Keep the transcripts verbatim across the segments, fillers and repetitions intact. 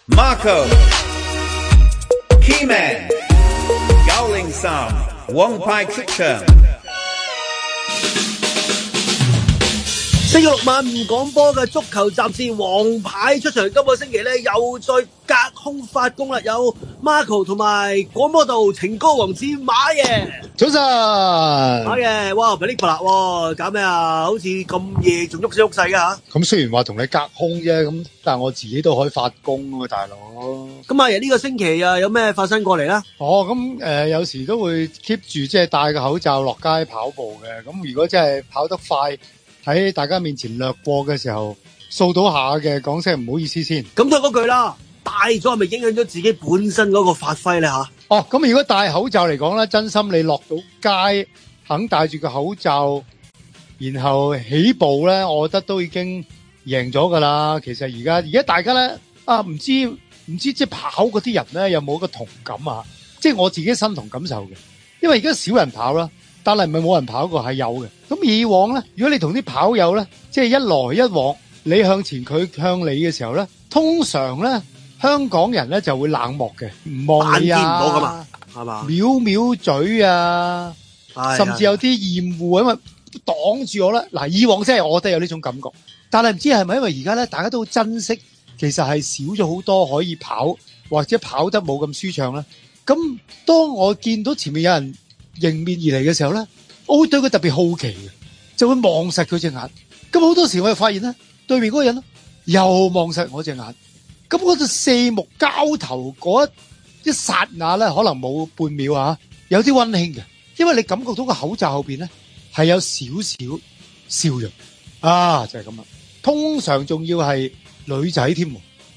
Marco Keyman 九零三王牌出場。 星期六晚唔講波嘅足球雜誌王牌出場，今個星期咧又再隔空發功啦，有 Marco 同埋廣播道情歌王子馬爺。 早晨， 馬爺，哇，唔係呢個啦，哇，搞咩啊？好似咁夜仲喐聲喐勢嘅吓。 咁雖然話同你隔空啫，咁但係我自己都可以發功啊，大佬。 咁馬爺呢個星期啊，有咩發生過嚟咧？ 哦，咁誒、呃，有時都會 keep 住即係戴個口罩落街跑步嘅。咁如果真係跑得快，喺大家面前掠過嘅時候，掃到下嘅，講聲唔好意思先。 咁都係嗰句啦，戴咗係咪影響咗自己本身嗰個發揮咧吓？ 哦，咁如果戴口罩嚟講咧，真心你落到街肯戴住個口罩，然後起步咧，我覺得都已經贏咗噶啦。其實而家而家大家咧啊，唔知唔知即係跑嗰啲人咧有冇一個同感啊？即係我自己身同感受嘅，因為而家少人跑啦。但係唔係冇人跑過，係有嘅。咁以往咧，如果你同啲跑友咧，即係一來一往，你向前佢向你嘅時候咧，通常咧香港人咧就會冷漠嘅，唔望你啊， 見唔到噶嘛，係嘛？ 藐藐嘴啊，甚至有啲厭惡，因為擋住我咧。嗱，以往真係我覺得有呢種感覺，但係唔知係咪因為而家咧大家都好珍惜，其實係少咗好多可以跑或者跑得冇咁舒暢咧。咁當我見到前面有人迎面而嚟嘅時候咧，我會對佢特別好奇嘅，就會望實佢隻眼。咁好多時我就發現咧，對面嗰個人咧又望實我隻眼。咁嗰度四目交投嗰一一剎那咧，可能冇半秒啊，有啲溫馨嘅，因為你感覺到個口罩後邊咧係有少少笑容啊，就係咁啦。通常仲要係女仔添。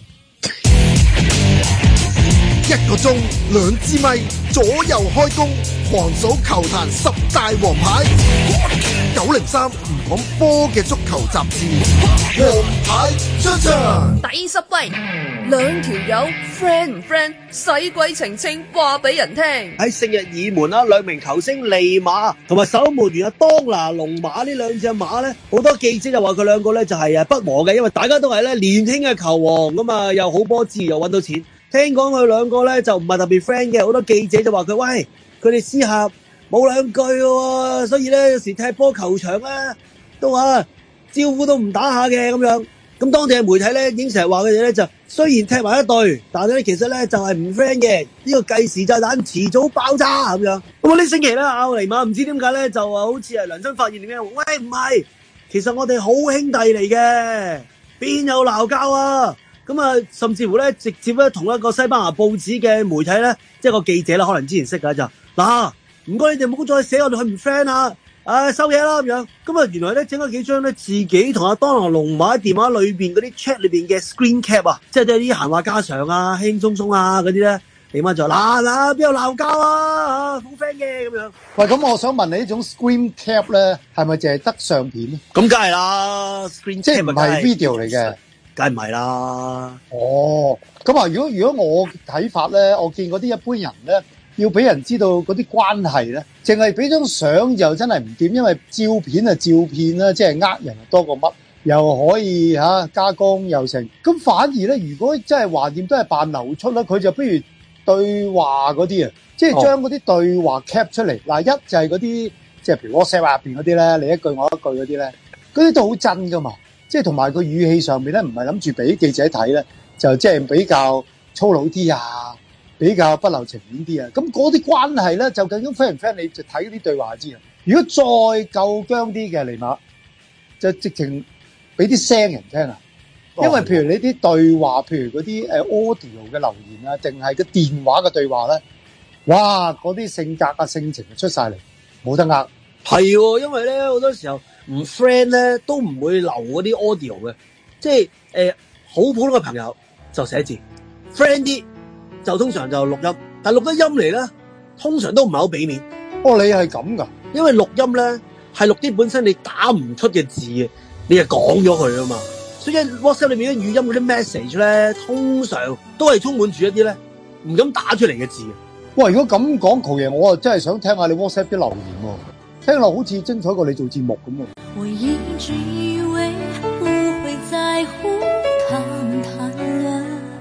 一個鐘兩支咪，左右開弓，狂數球壇十大王牌。九零三唔講波嘅足球雜誌，王牌出場。 第十位，兩條友 friend 唔 friend，使鬼澄清話俾人聽。 喺聖日耳門啦，兩名球星利馬同埋守門員啊當拿龍馬呢兩隻馬咧，好多記者就話佢兩個咧就係啊不和嘅，因為大家都係咧年輕嘅球王咁啊，又好波子又搵到錢。聽講佢兩個咧就唔係特別 friend 嘅，好多記者就話佢喂，佢哋私下冇兩句喎，所以咧有時踢波球場咧都話招呼都唔打下嘅咁樣。咁當地嘅媒體咧已經成日話佢哋咧就雖然踢埋一隊，但係咧其實咧就係唔 friend 嘅，呢個計時炸彈遲早爆炸咁樣。咁啊呢星期咧奧尼馬唔知點解咧就話好似係良心發現點樣，喂唔係，其實我哋好兄弟嚟嘅，邊有鬧交啊？咁啊，甚至乎咧，直接咧同一個西班牙報紙嘅媒體咧，即係個記者啦，可能之前識㗎就嗱，唔該你哋唔好再寫我哋佢唔 friend 啊，啊收嘢啦咁樣。咁啊，原來咧整咗幾張咧自己同阿當拿龍馬喺電話裏邊嗰啲 chat 裏邊嘅 screen cap 啊，即係啲啲閒話家常啊、輕輕鬆鬆啊嗰啲咧，點解就嗱嗱邊有鬧交啊？好 friend 嘅咁樣。 喂，咁我想問你呢種 screen cap 咧，係咪淨係得相片咧？ 咁梗係啦，screen 即係唔係 video 嚟嘅。 梗係唔係啦。 哦，咁啊，如果如果我睇法咧，我見嗰啲一般人咧，要俾人知道嗰啲關係咧，淨係俾張相就真係唔掂，因為照片啊照片啦，即係呃人多過乜，又可以吓、啊、加工又成。咁反而咧，如果真係橫掂都係扮流出啦，佢就不如對話嗰啲啊，即係將嗰啲對話 cap 出嚟。嗱、哦，一就係嗰啲即係譬如 WhatsApp 入邊嗰啲咧，你一句我一句嗰啲咧，嗰啲都好真噶嘛。即係同埋個語氣上面咧，唔係諗住俾記者睇咧，就即係比較粗魯啲啊，比較不留情面啲啊。咁嗰啲關係咧，就究竟 friend 唔 friend，你就睇啲對話知啊。如果再夠僵啲嘅尼馬，就直情俾啲聲人聽啊。因為譬如你啲對話，譬如嗰啲誒 audio 嘅留言啊，定係個電話嘅對話咧，哇！嗰啲性格啊、性情就出晒嚟，冇得呃。 係喎，因為咧好多時候。唔 friend 咧都唔會留嗰啲 audio 嘅，即係誒好普通嘅朋友就寫字 ，friend 啲就通常就錄音，但係錄得音嚟咧，通常都唔係好俾面。 哦，你係咁噶？ 因為錄音咧係錄啲本身你打唔出嘅字嘅，你就講咗佢啊嘛。所以 WhatsApp 裏面啲語音嗰啲 message 咧，通常都係充滿住一啲咧唔敢打出嚟嘅字。 哇！如果咁講，球爺，我啊真係想聽下你 WhatsApp 啲留言喎。聽落好似精彩過你做節目咁喎。 我一直以為不會在乎他們談論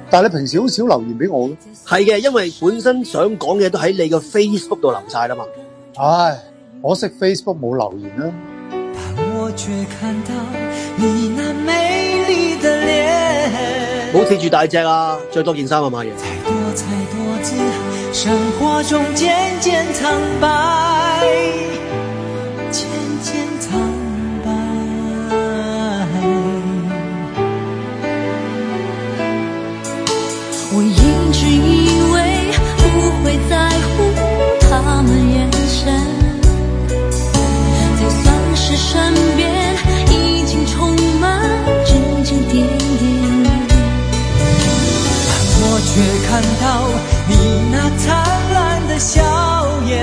但係你平時好少留言俾我嘅。 係嘅，因為本身想講嘅都喺你個 Facebook 度留晒啦嘛。 唉，可惜 Facebook 冇留言啦。 我卻看到你那美麗的臉， 冇貼住大隻啊，着多件衫啊嘛嘢。 才多才多姿，生活中漸漸蒼白，漸漸蒼白。 我一直以為不會在乎他們眼神，就算是身邊已經充滿指指點點， 但我卻看到你那燦爛的笑顏，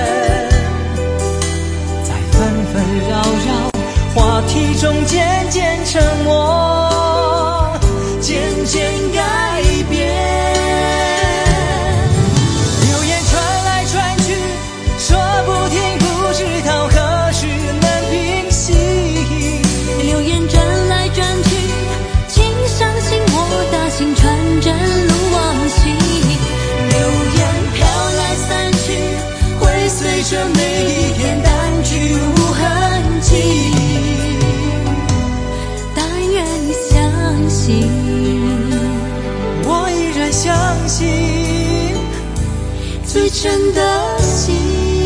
在紛紛擾擾話題中漸漸沉默，漸漸改變。流言傳來傳去，說不停，不知道何時能平息。 流言轉來轉去，請相信我的心傳真如往昔。 流言飄來散去，會隨着每一天淡去無痕跡。 但願你相信， 我依然相信最真的心。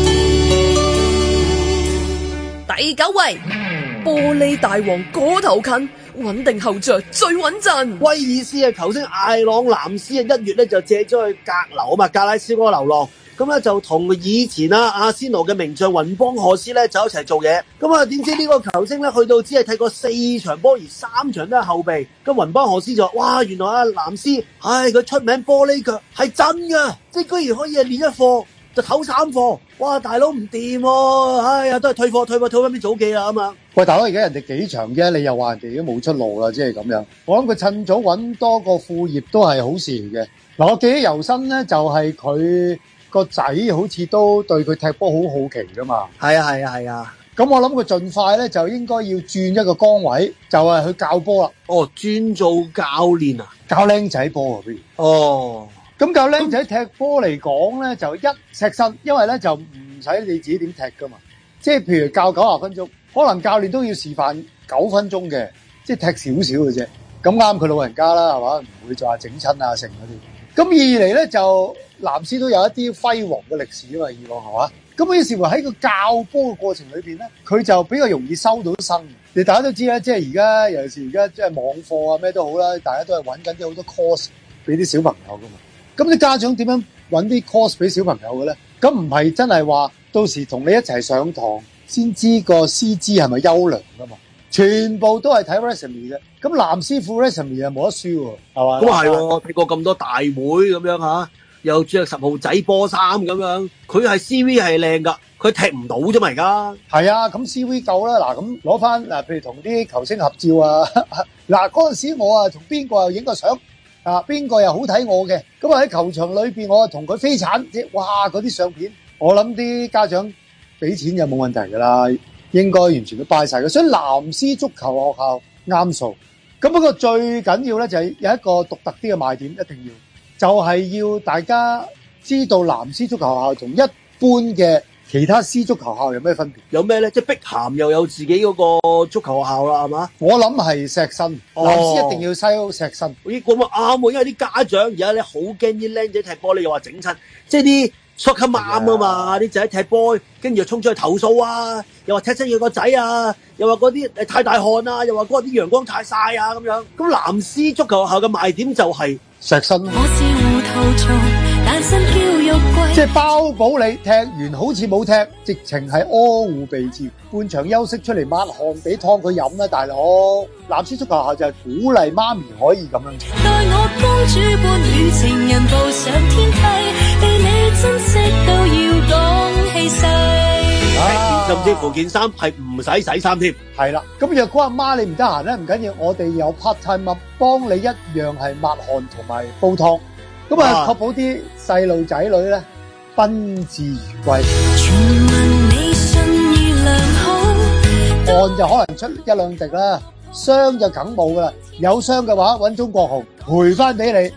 第九位，玻璃大王嗰頭近，穩定後着最穩陣。 威爾斯嘅球星艾朗藍斯啊，一月咧就借咗去格流啊嘛，格拉斯哥流浪。咁咧就同以前啊阿仙奴嘅名將雲邦賀斯咧就一齊做嘢。咁啊點知呢個球星咧去到只係踢過四場波，而三場都係後備。咁雲邦賀斯就話：哇，原來阿藍斯，唉，佢出名玻璃腳係真噶，即係居然可以係練一課就唞三課。哇，大佬唔掂喎，唉呀，都係退貨退貨退翻啲早記啦咁啊！ 喂，大佬，而家人哋幾場啫，你又話人哋已經冇出路啦，即係咁樣。我諗佢趁早揾多個副業都係好事嚟嘅。嗱，我記憶猶新咧，就係佢個仔好似都對佢踢波好好奇噶嘛。 係啊係啊係啊！ 咁我諗佢盡快咧就應該要轉一個崗位，就係去教波啦。 哦，專做教練啊， 教僆仔波啊，不如。 哦。 咁教僆仔踢波嚟講咧，就一錫身，因為咧就唔使你自己點踢噶嘛。即係譬如教九十分鐘，可能教練都要示範九分鐘嘅，即係踢少少嘅啫。咁啱佢老人家啦，係嘛？唔會再話整親啊成嗰啲。咁二嚟咧就藍斯都有一啲輝煌嘅歷史啊嘛，以往係嘛？咁於是乎喺個教波嘅過程裏邊咧，佢就比較容易收到生。你大家都知啦，即係而家尤其是而家即係網課啊咩都好啦，大家都係揾緊啲好多 course 俾啲小朋友噶嘛。咁啲家長點樣揾啲 course 俾小朋友嘅咧？咁唔係真係話到時同你一齊上堂先知個師資係咪優良噶嘛？全部都係睇 resume 嘅。咁藍師傅 resume 又冇得輸喎，係嘛？ 咁啊係喎，睇過咁多大會咁樣嚇，又着十號仔波衫咁樣，佢係 C V 係靚噶，佢踢唔到啫嘛而家。 係啊，咁 C V 夠啦。嗱，咁攞翻嗱，譬如同啲球星合照啊，嗱嗰陣時我啊同邊個又影個相。啊！邊個又好睇我嘅？咁啊喺球場裏邊，我同佢飛鏟，即係哇嗰啲相片，我諗啲家長俾錢就冇問題㗎啦，應該完全都拜晒嘅。所以藍斯足球學校啱數。咁不過最緊要咧就係有一個獨特啲嘅賣點，一定要就係要大家知道藍斯足球學校同一般嘅其他私足球校有咩分別？ 有咩咧？即係碧咸又有自己嗰個足球學校啦，係嘛？ 我諗係錫身， 哦藍斯一定要收錫身。 咦，咁啊啱喎，因為啲家長而家咧好驚啲僆仔踢波，你又話整親，即係啲 soccer mom 啊嘛，啲仔踢波跟住又衝出去投訴啊，又話踢親佢個仔啊，又話嗰啲誒太大汗啊，又話嗰啲陽光太曬啊咁樣。咁藍斯足球學校嘅賣點就係錫身。 我是糊塗蟲，但身嬌肉貴。 即係包保你踢完好似冇踢，直情係柯護備至。半場休息出嚟抹汗俾湯佢飲啦，大佬。藍斯足球學校就係鼓勵媽咪可以咁樣做。 待我公主般與情人步上天梯，被你珍惜都要講氣勢。 啊， 甚至乎件衫係唔使洗衫添。 係啦，咁若果阿媽你唔得閒咧，唔緊要，我哋有 part time 幫你一樣係抹汗同埋煲湯，咁啊確保啲細路仔女咧賓至如歸。 傳聞你信義良好， 汗就可能出一兩滴啦，傷就梗冇噶啦。有傷嘅話，揾中國紅賠翻俾你，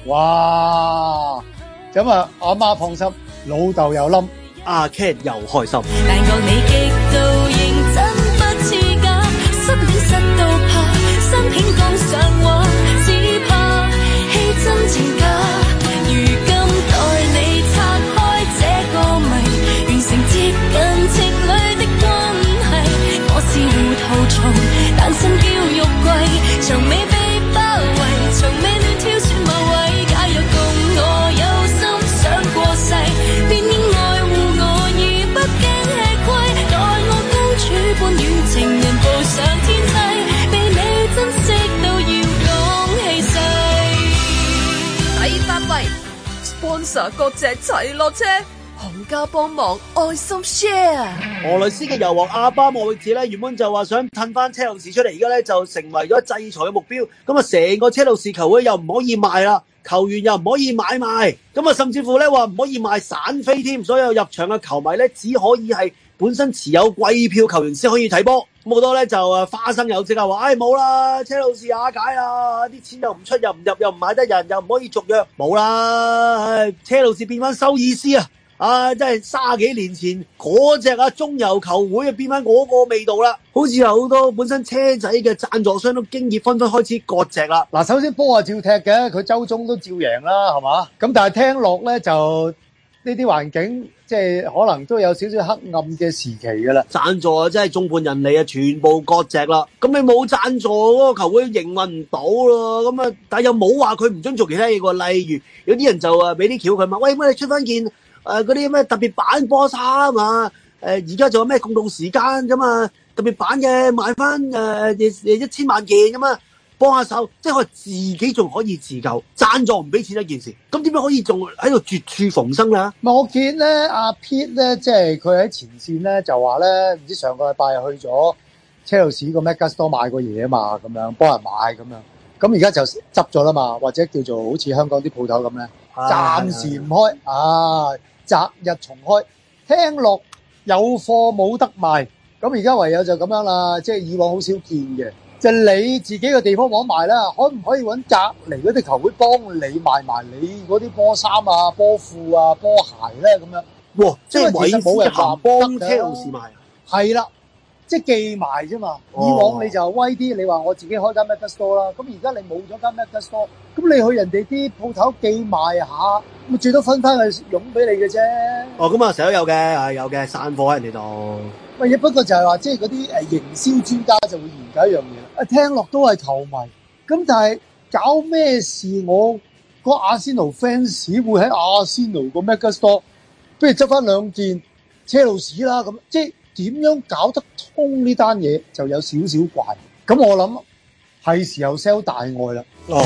哇！咁啊，阿媽放心，老豆又冧， 阿 Ken 又開心。 但覺你極度認真不似假，失戀失到怕，新片剛上畫，只怕戲真情假。如今待你拆開這個謎，完成接近情侶的關係。我是糊塗蟲，單身嬌肉貴，從未被包圍，從未亂挑選某位。假若共我有心想過世，便應愛護我而不驚吃虧。待我公主般與情人步上天際，被你珍惜到要講氣勢。 第八位 sponsor 各隻齊落車，行家幫忙愛心 share。 俄羅斯嘅油王阿巴莫域治咧，原本就話想褪翻車路士出嚟，而家咧就成為咗制裁嘅目標。咁啊，成個車路士球會又唔可以賣啦，球員又唔可以買賣，咁啊，甚至乎咧話唔可以賣散飛添。所有入場嘅球迷咧，只可以係本身持有季票球員先可以睇波。咁好多咧就啊花生友即刻話，唉冇啦，車路士瓦解啦，啲錢又唔出又唔入又唔買得人，又唔可以續約，冇啦，唉，車路士變翻收意思啊！啊！真係卅幾年前嗰隻啊中游球會啊變翻嗰個味道啦，好似有好多本身車仔嘅贊助商都經已紛紛開始割席啦。 嗱，首先波係照踢嘅，佢周中都照贏啦，係嘛？咁但係聽落咧就呢啲環境，即係可能都有少少黑暗嘅時期㗎啦。 贊助啊，真係眾叛人離啊，全部割席啦。咁你冇贊助嗰個球會營運唔到咯。咁啊，但係又冇話佢唔准做其他嘢喎。例如有啲人就啊俾啲橋佢問，喂，乜你出翻件？誒嗰啲咩特別版波衫啊，誒而家仲有咩共同時間咁啊？特別版嘅賣翻誒誒一千萬件咁啊，幫下手，即係可以自己仲可以自救，贊助唔俾錢一件事，咁點樣可以仲喺度絕處逢生咧？ 咪我見咧阿 Pete 咧，即係佢喺前線咧就話咧，唔知上個禮拜去咗車路士個 Megastore 買過嘢啊嘛，咁樣幫人買咁樣，咁而家就執咗啦嘛，或者叫做好似香港啲鋪頭咁咧，暫時唔開啊。擇日重開，聽落有貨冇得賣，咁而家唯有就咁樣啦，即係以往好少見嘅，就你自己嘅地方冇得賣啦，可唔可以揾隔離嗰啲球會幫你賣埋你嗰啲波衫啊、波褲啊、波鞋咧咁樣？ 哇！即係韋斯咸幫車路士賣， 係啦，即係寄賣啫嘛。以往你就威啲，你話我自己開間 Megastore 啦，咁而家你冇咗間 Megastore，咁你去人哋啲鋪頭寄賣下。咁最多分翻去傭俾你嘅啫。 哦，咁啊成日都有嘅，係有嘅，散貨喺人哋度。 喂，不過就係話，即係嗰啲誒營銷專家就會研究一樣嘢啦。啊，聽落都係球迷，咁但係搞咩事？我個阿仙奴 fans 會喺阿仙奴個 Megastore，不如執翻兩件車路士啦。咁即係點樣搞得通呢單嘢，就有少少怪。咁我諗係時候 sell 大愛啦。 哦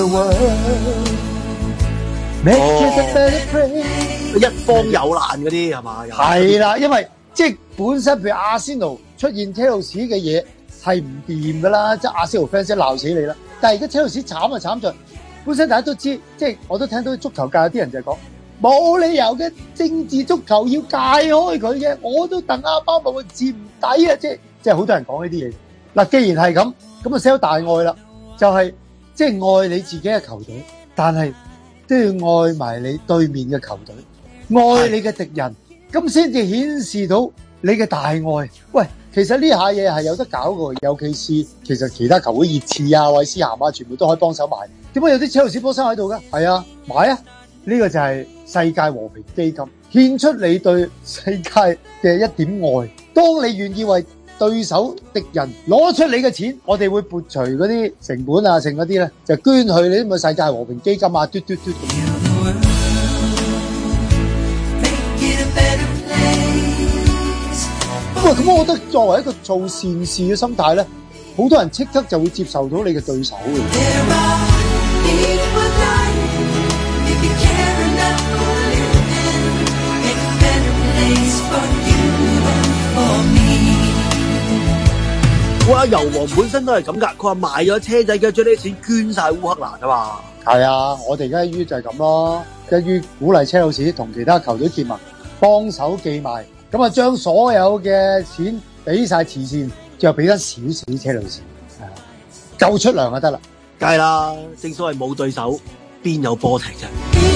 Make it a better place， 一方有難嗰啲係嘛？ 係啦，因為即係本身譬如阿仙奴出現車路士嘅嘢係唔掂噶啦，即係阿仙奴 fans 鬧死你啦。但係而家車路士慘就慘在，本身大家都知，即係我都聽到足球界有啲人就係講冇理由嘅政治足球要界開佢嘅，我都戥阿巴莫域治唔抵啊！即係即係好多人講呢啲嘢。嗱，既然係咁，咁啊 sell 大愛啦，就係即係愛你自己嘅球隊，但係都要愛埋你對面嘅球隊，愛你嘅敵人，咁先至顯示到你嘅大愛。喂，其實呢下嘢係有得搞嘅，尤其是其實其他球會熱刺啊、韋斯咸啊，全部都可以幫手買。點解有啲車路士波衫喺度嘅？係啊，買啊！呢個就係世界和平基金，獻出你對世界嘅一點愛。當你願意為對手敵人攞出你嘅錢，我哋會撥除嗰啲成本啊，剩嗰啲咧就捐去你啲咁嘅世界和平基金啊，嘟嘟嘟。咁啊，咁我覺得作為一個做善事嘅心態咧，好多人即刻就會接受到你嘅對手嘅。 哇！油王本身都係咁噶，佢話賣咗車仔嘅，將啲錢捐晒烏克蘭啊嘛。 係啊，我哋而家於就係咁咯，一於鼓勵車路士同其他球隊結盟，幫手寄賣，咁啊將所有嘅錢俾晒慈善，最後俾翻少少車路士，夠出糧就得啦。 梗係啦，正所謂冇對手邊有波踢啫？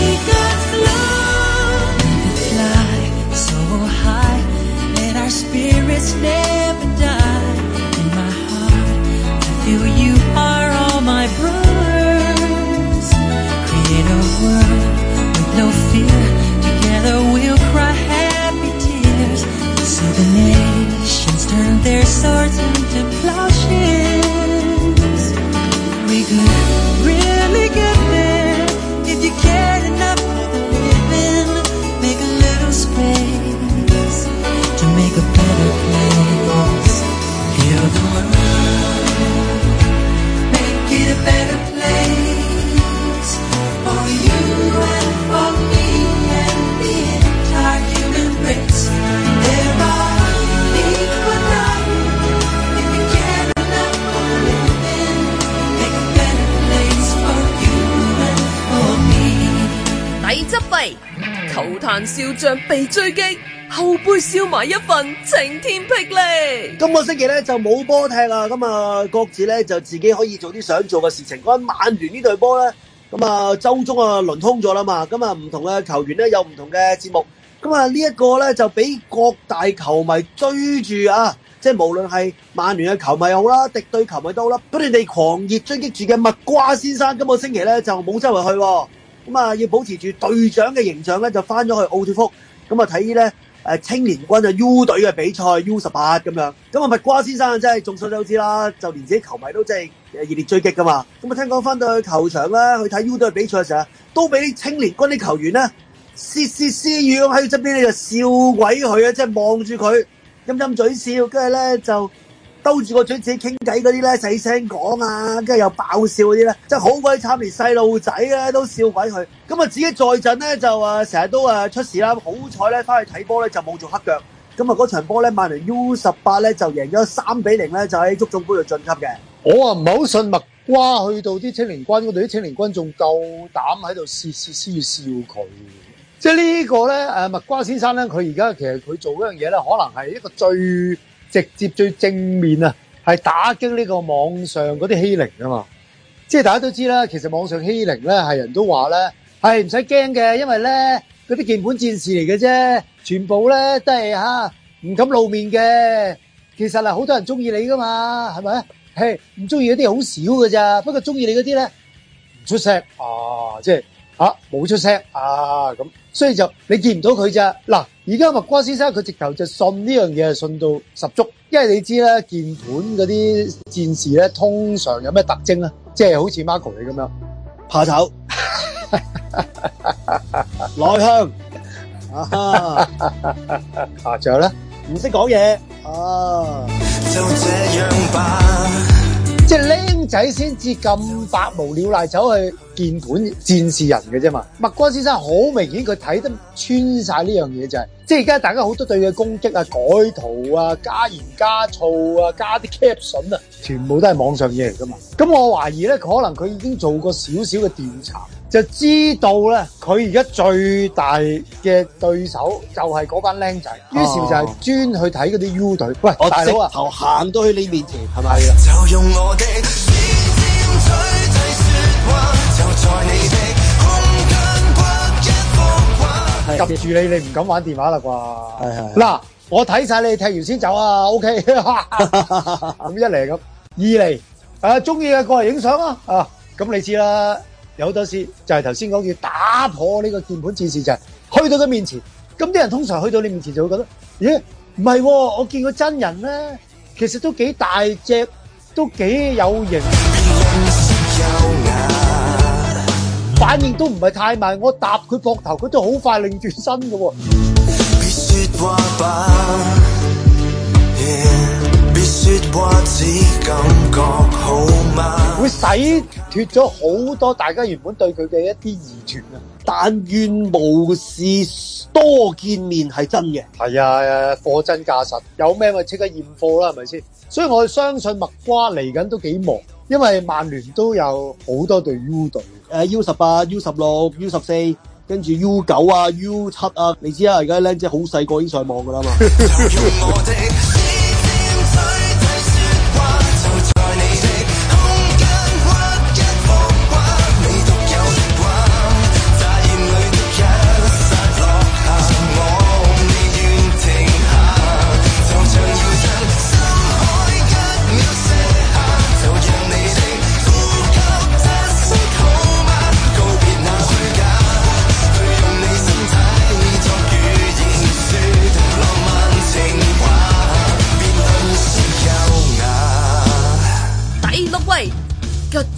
Spirits never die. In my heart, I feel you are all my brothers. Create a world with no fear. Together we'll cry happy tears. See the nations turn their swords into plowshares. We could really get there if you cared enough for the living. Make a little space to make a better place. Heal the world, make it a better place for you and for me and the entire human race. There are equal numbers if you care enough for living. Make a better place for you and for me. 抵執廢，球壇笑將被追擊。後背燒埋一份晴天霹靂。 今個星期咧就冇波踢啊，咁啊各自咧就自己可以做啲想做嘅事情。講緊曼聯呢隊波咧，咁啊周中啊輪通咗啦嘛，咁啊唔同嘅球員咧有唔同嘅節目，咁啊呢一個咧就俾各大球迷追住啊，即係無論係曼聯嘅球迷又好啦，敵對球迷都好啦，不斷地狂熱追擊住嘅麥瓜先生，今個星期咧就冇周圍去，咁啊要保持住隊長嘅形象咧，就翻咗去奧脫福，咁啊睇咧。誒青年軍啊 U 隊嘅比賽 U 十八咁樣，咁啊麥瓜先生真係眾所周知啦，就連自己球迷都真係熱烈追擊噶嘛。咁啊聽講翻到去球場啦，去睇 U 隊嘅比賽嘅時候，都俾啲青年軍啲球員咧竊竊私語咁喺側邊咧就笑鬼佢啊，即係望住佢陰陰嘴笑，跟住咧就兜住個嘴自己傾偈嗰啲咧細聲講啊，跟住又爆笑嗰啲咧，真係好鬼慘，連細路仔咧都笑鬼佢。咁啊自己在陣咧就啊成日都啊出事啦，好彩咧翻去睇波咧就冇做黑腳。咁啊嗰場波咧曼聯 U 十八咧就贏咗三比零咧，就喺足總杯度晉級嘅。 我啊唔係好信麥瓜去到啲青年軍嗰度，啲青年軍仲夠膽喺度竊竊私語笑佢。即係呢個咧誒麥瓜先生咧，佢而家其實佢做嗰樣嘢咧，可能係一個最直接最正面啊，係打擊呢個網上嗰啲欺凌啊嘛。即係大家都知啦，其實網上欺凌咧係人都話咧係唔使驚嘅，因為咧嗰啲鍵盤戰士嚟嘅啫，全部咧都係嚇唔敢露面嘅。其實係好多人中意你噶嘛，係咪？係唔中意嗰啲好少㗎咋，不過中意你嗰啲咧唔出聲啊，即係嚇冇出聲啊咁，所以就你見唔到佢咋嗱。而家麥瓜先生佢直頭就信呢樣嘢，係信到十足，因為你知啦，鍵盤嗰啲戰士咧通常有咩特徵咧？即係好似 Marco 你咁樣， 怕醜、內向啊， 啊，仲有咧唔識講嘢啊， 就這樣吧。 即係僆仔先至咁百無聊賴走去鍵盤戰士人嘅啫嘛。麥瓜先生好明顯佢睇得穿晒呢樣嘢，就係即係而家大家好多對佢嘅攻擊啊、改圖啊、加鹽加醋啊、加啲 caption 啊，全部都係網上嘢嚟噶嘛。咁我懷疑咧，可能佢已經做過少少嘅調查，就知道咧佢而家最大嘅對手就係嗰班僆仔，於是就係專去睇嗰啲 U 隊。喂， 我大佬啊， 頭行到去你面前係咪啊？ 就用我的指尖嘴替說話，就在你的空間畫一幅畫。 及住你，你唔敢玩電話啦啩？ 係係。 嗱，我睇晒你踢完先走啊 ，OK？咁一嚟咁，二嚟誒中意嘅過嚟影相啊，啊咁你知啦，有好多時就係頭先講要打破呢個鍵盤戰士，就係去到佢面前，咁啲人通常去到你面前就會覺得，咦唔係喎，我見過真人咧，其實都幾大隻，都幾有型。反應都唔係太慢，我搭佢膊頭，佢都好快擰轉身嘅喎。別說話吧，別說話只感覺好嗎？會洗脫咗好多大家原本對佢嘅一啲疑團啊！ 但願無事多見面係真嘅。 係啊，貨真價實，有咩咪即刻驗貨啦，係咪先？所以我相信麥瓜嚟緊都幾忙，因為曼聯都有好多隊 U 隊。 誒 U 十八、U 十六、U 十四，跟住 U 九啊、U 七啊，你知啦，而家僆仔好細個已經上網噶啦嘛。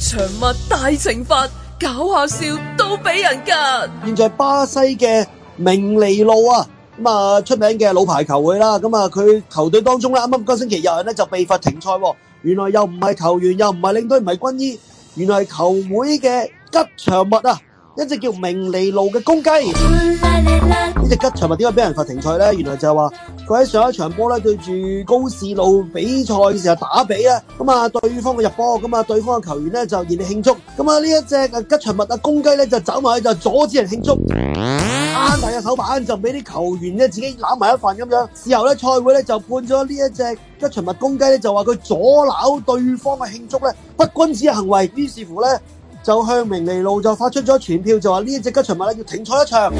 場物大懲罰，搞下笑都俾人㗎。 現在巴西嘅明尼路啊，咁啊出名嘅老牌球會啦，咁啊佢球隊當中咧，啱啱嗰星期有人咧就被罰停賽喎。原來又唔係球員，又唔係領隊，唔係軍醫，原來係球會嘅吉祥物啊！一隻叫明尼路嘅公雞。呢隻吉祥物點解俾人罰停賽咧？原來就係話佢喺上一場波咧對住高士路比賽嘅時候打比咧，咁啊對方嘅入波，咁啊對方嘅球員咧就熱烈慶祝，咁啊呢一隻吉祥物啊公雞咧就走埋去就阻止人慶祝，攤大隻手板就俾啲球員咧自己攬埋一份咁樣。事後咧賽會咧就判咗呢一隻吉祥物公雞咧就話佢阻撓對方嘅慶祝咧不君子嘅行為，於是乎咧就向明尼路就發出咗傳票，就話呢一隻吉祥物咧要停賽一場。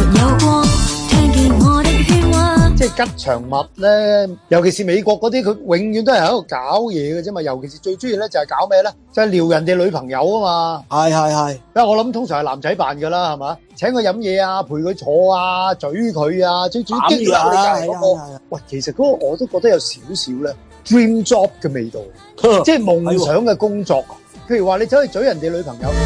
即係吉祥物咧，尤其是美國嗰啲，佢永遠都係喺度搞嘢嘅啫嘛。尤其是最中意咧就係搞咩咧？就係撩人哋女朋友啊嘛。 係係係， 因為我諗通常係男仔扮噶啦，係嘛？請佢飲嘢啊，陪佢坐啊，嘴佢啊，最最激嬲你隔離嗰個。喂，其實嗰個我都覺得有少少咧 dream job 嘅味道，即係夢想嘅工作。譬如話你走去嘴人哋女朋友，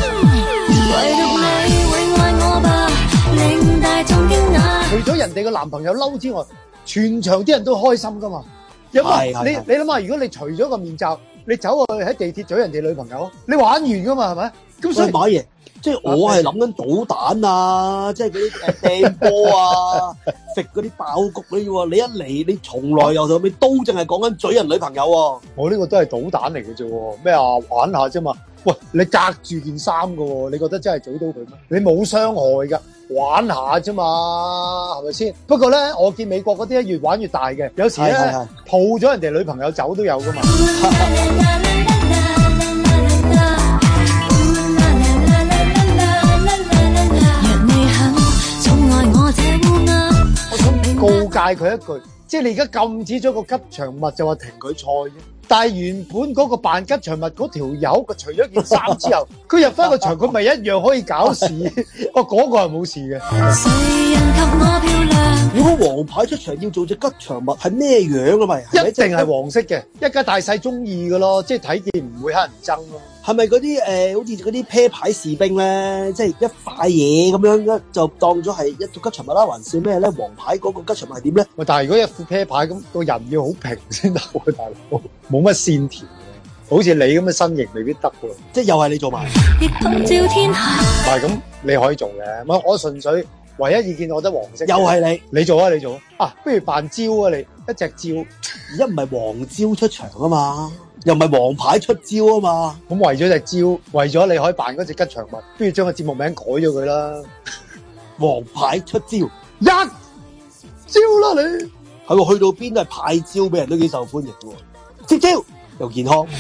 除咗人哋嘅男朋友嬲之外，全場啲人都開心噶嘛。有冇？你你諗下，如果你除咗個面罩，你走去喺地鐵嘴人哋女朋友，你玩完噶嘛，係咪？咁所以買嘢，即係我係諗緊搗蛋啊，即係嗰啲誒掟波啊，食嗰啲爆谷嗰啲喎。你一嚟，你從來由頭到尾都淨係講緊嘴人女朋友喎。 我呢個都係搗蛋嚟嘅啫喎，咩啊玩下啫嘛。喂，你隔住件衫㗎喎，你覺得真係嘴到佢咩？你冇傷害㗎，玩下啫嘛，係咪先？不過咧，我見美國嗰啲越玩越大嘅，有時咧抱咗人哋女朋友走都有㗎嘛。我想告誡佢一句，即係你而家禁止咗個吉祥物，就話停佢賽啫。但係原本嗰個扮吉祥物嗰條友，佢除咗件衫之後，佢入翻個場，佢咪一樣可以搞事。哦，嗰個係冇事嘅。 如果黃牌出場要做隻吉祥物，係咩樣啊？咪一定係黃色嘅，一家大細中意嘅咯，即係睇見唔會乞人憎咯。 係咪嗰啲誒，好似嗰啲啤牌士兵咧，即係一塊嘢咁樣，就當咗係一個吉祥物啦，還是咩咧？黃牌嗰個吉祥物係點咧？ 喂，但係如果一副啤牌咁，個人要好平先得喎，大佬，冇乜線條嘅，好似你咁嘅身形未必得喎。 即係又係你做埋。 但係咁你可以做嘅，我我純粹唯一意見，我覺得黃色。 又係你， 你做啊，你做啊，啊，不如扮蕉啊，你一隻蕉， 而家唔係黃蕉出場啊嘛。又唔係黃牌出招啊嘛， 咁為咗隻招，為咗你可以扮嗰隻吉祥物，不如將個節目名改咗佢啦。 黃牌出招， 一招啦你， 係喎，去到邊都係派招俾人都幾受歡迎嘅喎，接招又健康。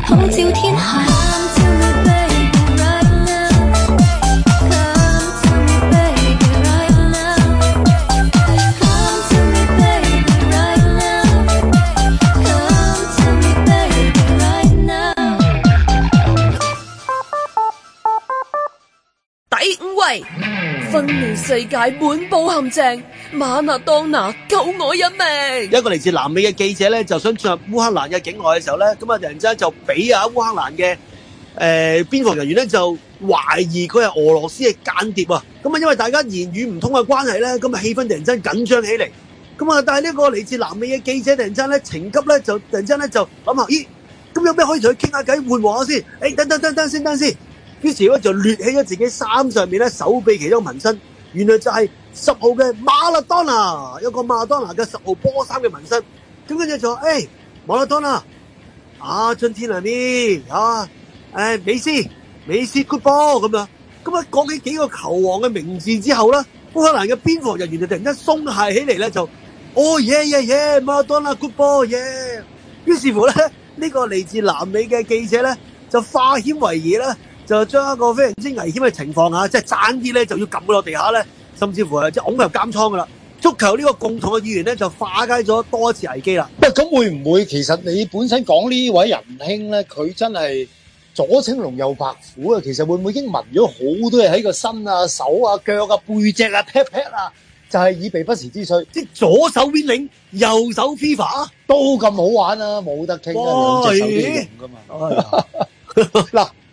第五位，紛亂世界滿布陷阱，馬勒當拿救我一命。 一個嚟自南美嘅記者咧，就想進入烏克蘭嘅境外嘅時候咧，咁啊突然之間就俾啊烏克蘭嘅誒邊防人員咧就懷疑佢係俄羅斯嘅間諜啊！咁啊因為大家言語唔通嘅關係咧，咁啊氣氛突然之間緊張起嚟。咁啊但係呢個嚟自南美嘅記者突然之間咧情急咧就突然之間咧就諗下，咦咁有咩可以同佢傾下偈緩和下先？誒等等等等先等先。於是咧就掠起咗自己衫上面咧手臂其中紋身，原來就係十號嘅馬勒當拿，有個馬勒當拿嘅十號波衫嘅紋身。咁跟住就話，誒馬勒當拿，啊春天啊呢啊，誒美斯美斯 good ball 咁樣。咁啊講起幾個球王嘅名字之後咧，烏克蘭嘅邊防人員就突然間鬆懈起嚟咧，就哦耶耶耶馬勒當拿 good ball 耶。於是乎咧呢、呢個嚟自南美嘅記者咧就化險為夷啦。就將一個非常之危險嘅情況下，即係爭啲咧就要撳佢落地下咧，甚至乎係即係拱入監倉噶啦。足球呢個共同嘅語言咧，就化解咗多一次危機啦。 喂，咁會唔會其實你本身講呢位仁兄咧，佢真係左青龍右白虎啊？其實會唔會已經紋咗好多嘢喺個身啊、手啊、腳啊、背脊啊、pat pat 啊，就係以備不時之需？即係左手 winning，右手 FIFA 都咁好玩啊！冇得傾啊，兩隻手都用噶嘛。嗱。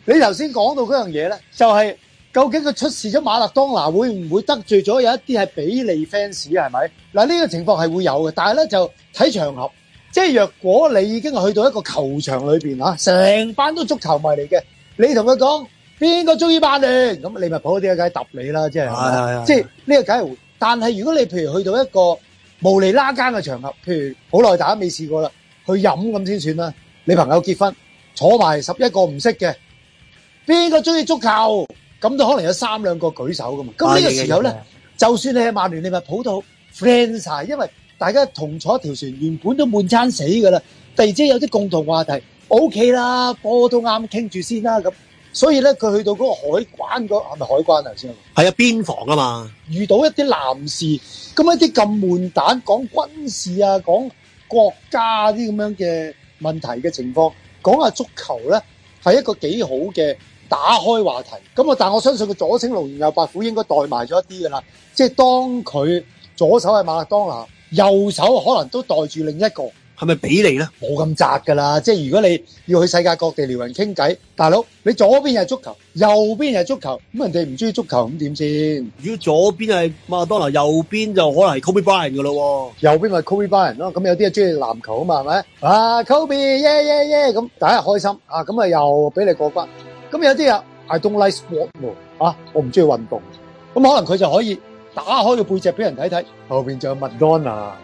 你頭先講到嗰樣嘢咧，就係、是、究竟佢出示咗馬勒當拿會唔會得罪咗有一啲係比利 fans 係咪？嗱呢個情況係會有嘅，但係咧就睇場合，即係若果你已經去到一個球場裏邊啊，成班都足球迷嚟嘅，你同佢講邊個中意曼聯，咁利物浦嗰啲梗係揼你啦，即係， 係係即係呢個梗係會。但係如果你譬如去到一個無厘啦更嘅場合，譬如好耐大家未試過啦，去飲咁先算啦。你朋友結婚坐埋十一個唔識嘅，邊個中意足球？咁都可能有三兩個舉手噶嘛。咁呢個時候咧，就算你係曼聯利物浦都好 friend 晒，因為大家同坐一條船，原本都悶餐死噶啦。突然之間有啲共同話題 ，OK 啦，波都啱傾住先啦咁。所以咧，佢去到嗰個海關嗰係咪海關啊先？ 係啊，邊防啊嘛。 遇到一啲男士，咁一啲咁悶蛋講軍事啊，講國家啲咁樣嘅問題嘅情況，講下足球咧係一個幾好嘅打開話題。咁啊，但我相信佢左青龍右白虎應該代埋咗一啲噶啦。即係當佢左手係馬勒當拿，右手可能都代住另一個。 係咪比利咧？ 冇咁窄㗎啦，即係如果你要去世界各地撩人傾偈，大佬你左邊係足球，右邊係足球，咁人哋唔中意足球咁點先？ 如果左邊係馬勒當拿，右邊就可能係 Kobe Bryant 㗎咯喎。 右邊咪 Kobe Bryant 咯，咁有啲係中意籃球啊嘛，係咪？啊 Kobe 耶耶耶咁，大家開心啊，咁啊又俾你過關。咁有啲啊 I don't like sport 喎，啊我唔中意運動，咁可能佢就可以打開個背脊俾人睇睇，後邊仲有麥當娜。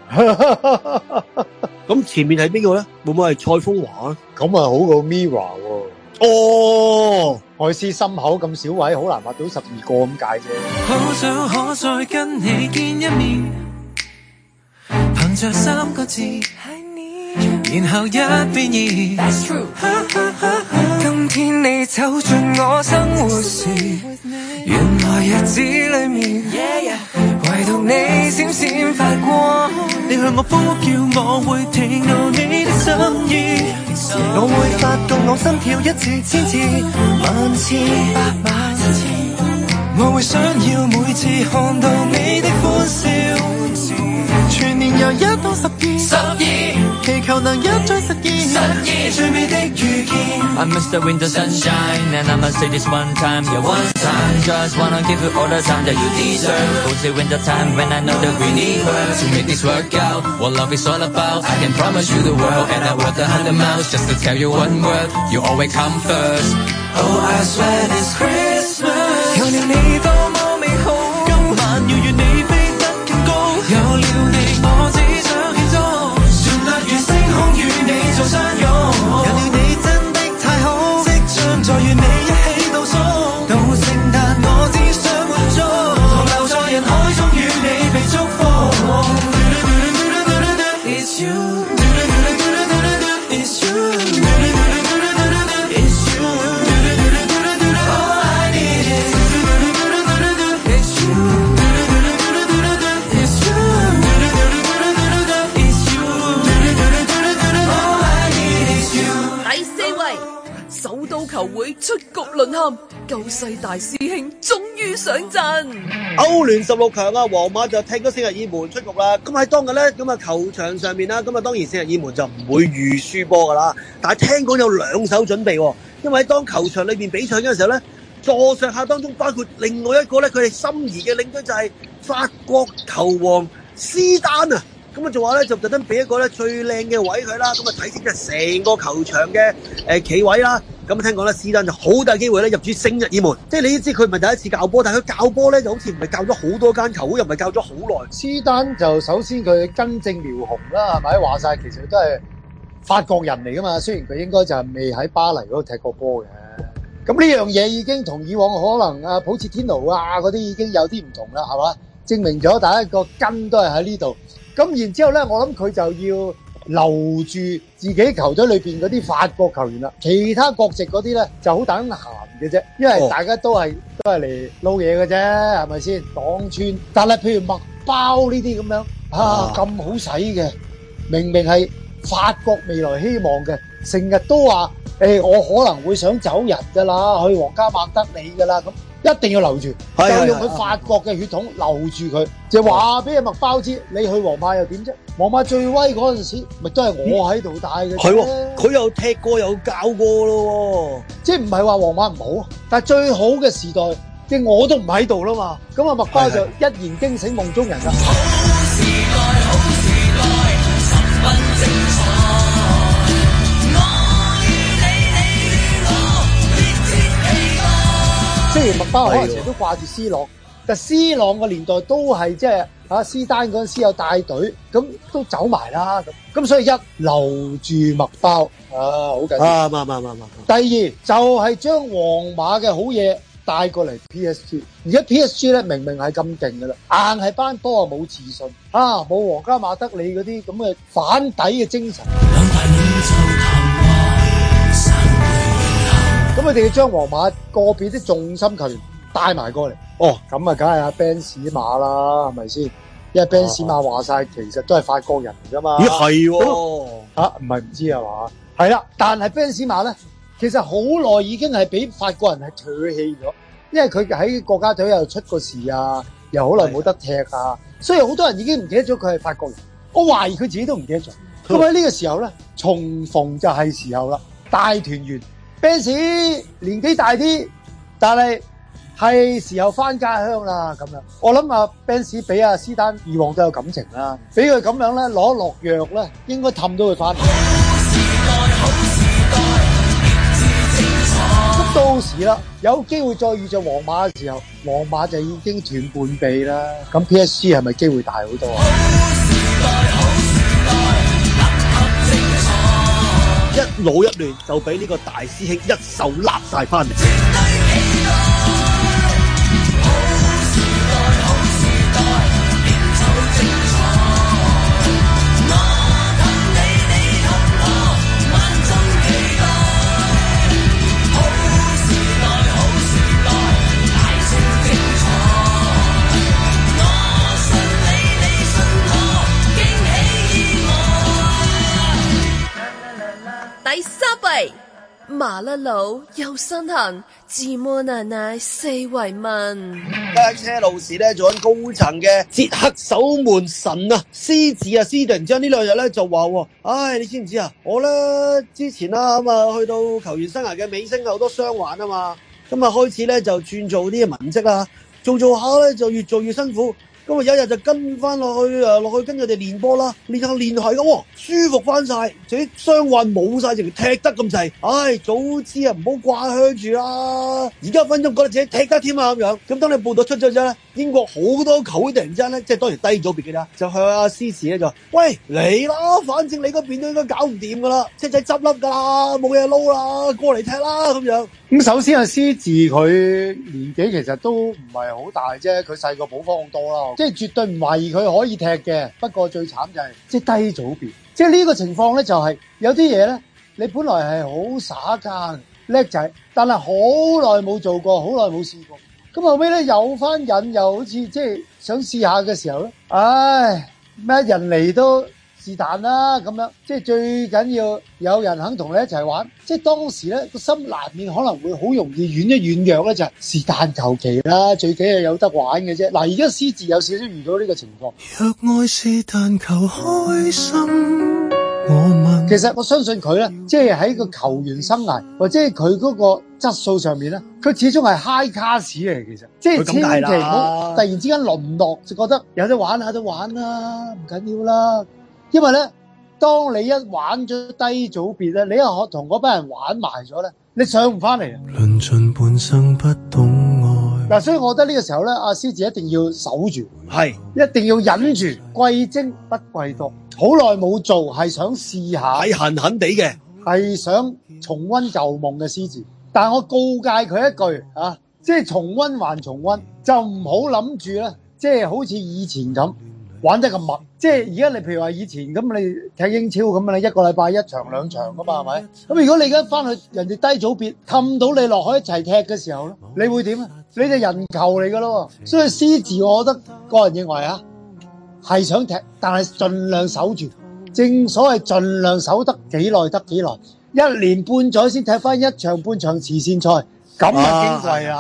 咁前面係邊個咧？會唔會係蔡楓華咧？ 咁啊好過 Mirror 喎。 哦， 愛斯心口咁少位，好難畫到十二個咁解啫。 好想可再跟你見一面，憑着三個字，然後一變二。That's true。今天你走進我生活時，原來日子裏面，唯獨你閃閃發光。你向我呼叫，我會聽到你的心意，我會發動我心跳一次千次萬次百萬次，我會想要每次看到你的歡笑，全年由一到十二，十二祈求能一再實現，實現最美的遇見。I miss the winter sunshine and I must say this one time, yeah one time, just wanna give you all the time that you deserve. Cozy winter time when I know that we need her to make this work out. What love is all about, I can promise you the world, and I walk a hundred miles just to tell you one word. You always come first. Oh, I swear it's Christmas. 有了你多麼美好，今晚要與你飛得更高。有了你，我只想慶祝，旋律如星空與你做相擁。有了你真的太好，即將再與你一起倒數。到聖誕我只想滿足，同留在人海中與你被祝福。It's you, it's you, it's you. All I need is it's you, it's you, it's you. All I need is you. 第四位，首都球會出局淪陷，救世大師兄終於上陣。 歐聯十六強啊，皇馬就踢咗聖日耳門出局啦。咁喺當日咧，咁啊球場上面啦，咁啊當然聖日耳門就唔會預輸波噶啦。但係聽講有兩手準備喎，因為喺當球場裏邊比賽嘅時候咧，座上客當中包括另外一個咧，佢哋心儀嘅領隊就係法國球王斯丹啊。咁啊，就話咧就特登俾一個咧最靚嘅位佢啦，咁啊睇清就成個球場嘅誒企位啦。咁聽講咧，斯丹就好大機會咧入主聖日耳門。即係你都知佢唔係第一次教波，但係佢教波咧就好似唔係教咗好多間球會，又唔係教咗好耐。 斯丹就首先佢根正苗紅啦，係咪？話晒其實都係法國人嚟噶嘛，雖然佢應該就係未喺巴黎嗰度踢過波嘅。咁呢樣嘢已經同以往可能啊普切天奴啊嗰啲已經有啲唔同啦，係嘛？證明咗第一個根都係喺呢度。咁然之後咧，我諗佢就要留住自己球隊裏邊嗰啲法國球員啦，其他國籍嗰啲咧就好等閒嘅啫，因為大家都係、哦、都係嚟撈嘢嘅啫，係咪先？擋穿，但係譬如麥包呢啲咁樣啊，咁、啊、好使嘅，明明係法國未來希望嘅，成日都話誒、欸，我可能會想走人㗎啦，去皇家馬德里㗎啦，咁一定要留住， 係就用係佢法國嘅血統留住佢，就話俾阿麥包知，你去皇馬又點啫？皇馬最威嗰陣時，咪都係我喺度帶嘅啫。 係喎，佢又踢過又教過咯， 即係唔係話皇馬唔好，但係最好嘅時代，即係我都唔喺度啦嘛。咁啊麥包就一言驚醒夢中人啦。雖然麥包可能成日都掛住 C 朗，但 C 朗個年代都係即係啊斯丹嗰陣時有帶隊，咁都走埋啦。咁咁所以一留住麥包啊，好緊要。 啊，啱啱啱啱。 第二就係、是、將皇馬嘅好嘢帶過嚟 P S G。而家 P S G 咧明明係咁勁噶啦，硬係班波啊冇自信啊，冇皇家馬德里嗰啲咁嘅反底嘅精神。咁佢哋要將皇馬個別啲重心球員帶埋過嚟，哦，咁啊，梗係阿 Ben 史馬啦，係咪先？因為 Ben 史馬話晒，其實都係法國人嚟噶嘛。 咦，係喎， 嚇唔係唔知係嘛？係啦，但係 Ben 史馬咧，其實好耐已經係俾法國人係唾棄咗，因為佢喺國家隊又出過事啊，又好耐冇得踢啊，所以好多人已經唔記得咗佢係法國人。我懷疑佢自己都唔記得咗。咁喺呢個時候咧，重逢就係時候啦，大團圓。Ben 史年紀大啲，但係係時候翻家鄉啦咁樣。我諗啊 Ben 史比阿斯丹以往都有感情啦，俾佢咁樣咧攞落藥咧，應該氹到佢翻嚟。咁到時啦，有機會再遇着皇馬嘅時候，皇馬就已經斷半臂啦。咁 P S G 係咪機會大好多啊？ 一老一亂就俾呢個大師兄一手揦晒翻嚟。 第三位麻甩佬又身痕，自摸奶奶四圍問。 架車路士咧做緊高層嘅捷克守門神啊，獅子啊，獅突然之間呢兩日咧就話，唉，你知唔知啊？我咧之前啦咁啊，去到球員生涯嘅尾聲，好多傷患啊嘛，咁啊開始咧就轉做啲文職啦，做做下咧就越做越辛苦。咁啊有一日就跟翻落去啊，落去跟佢哋練波啦，練下練係嘅，舒服翻晒，啲傷患冇晒，淨係踢得咁滯。唉，早知啊唔好掛靴住啦，而家分鐘覺得自己踢得添啊咁樣。咁當你報道出咗之後咧，英國好多球會突然之間咧，即係當然低組別嘅啦，就向阿施治咧就話：喂嚟啦，反正你嗰邊都應該搞唔掂噶啦，車仔執笠噶啦，冇嘢撈啦，過嚟踢啦咁樣。 咁首先阿施治佢年紀其實都唔係好大啫，佢細過保方好多啦，即係絕對唔懷疑佢可以踢嘅。不過最慘就係即係低組別，即係呢個情況咧就係有啲嘢咧，你本來係好耍家叻仔，但係好耐冇做過，好耐冇試過。咁後尾咧有翻癮，又好似即係想試下嘅時候咧，唉咩人嚟都是但啦咁樣，即係最緊要有人肯同你一齊玩。即係當時咧個心難免可能會好容易軟一軟弱咧，就係是但求其啦，最緊要有得玩嘅啫。嗱，而家施治有少少遇到呢個情況。 若愛是但求開心，我問。 其實我相信佢咧，即係喺個球員生涯或者係佢嗰個質素上面咧，佢始終係 high class 嚟。其實即係千祈唔好突然之間淪落，就覺得有得玩下都玩啦，唔緊要啦。因為咧，當你一玩咗低組別咧，你又同嗰班人玩埋咗咧，你上唔翻嚟啊！ 論盡半生不懂愛。 嗱，所以我覺得呢個時候咧，阿施治一定要守住， 係一定要忍住，貴精不貴多。好耐冇做，係想試下， 係痕痕地嘅， 係想重溫舊夢嘅施治。但係我告誡佢一句啊，即係重溫還重溫，就唔好諗住咧，即係好似以前咁玩得咁密。即係而家你譬如話以前咁，你踢英超咁啊，你一個禮拜一場兩場噶嘛，係咪？咁如果你而家翻去人哋低組別氹到你落去一齊踢嘅時候咧，你會點啊？你就人球嚟噶咯。所以施治我覺得個人認為啊，係想踢，但係盡量守住。正所謂盡量守得幾耐得幾耐，一年半載先踢翻一場半場慈善賽，咁啊矜貴啦。